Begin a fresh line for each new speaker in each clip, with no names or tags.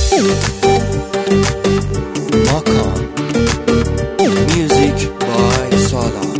Makan Music by Salah.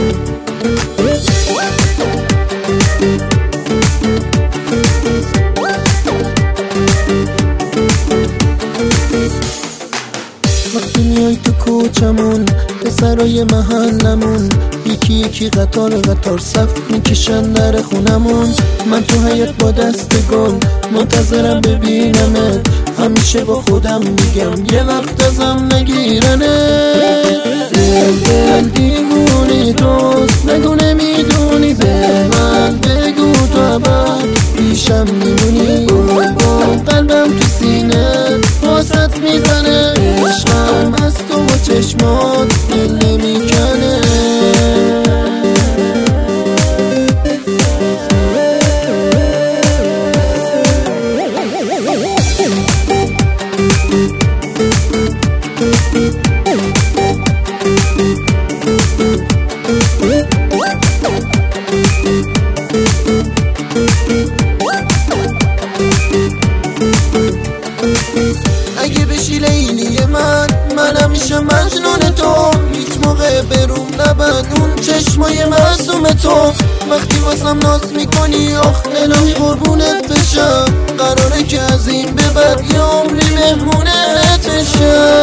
وقتی میای تو کوچمون پسرای محلمون یکی یکی قطار صف میکشن در خونمون. من تو حیاط با دست گل منتظرم ببینمت، همیشه با خودم میگم یه وقت ازم نگیرنه. دل دیوونی توست نگو نمیدونی، به من بگو تو ابد پیشم میمونی. قلبم تو سینه واسط میزنه، عشقم از تو و چشمات دل نمیکنه. اگه بشی لیلی منم میشم مجنون تو، هیچ موقع بروم نبند اون چشمای معصوم تو. وقتی واسم ناز میکنی آخ الهی قربونت بشم، قراره که از این به بعد یه عمری مهمونت بشم.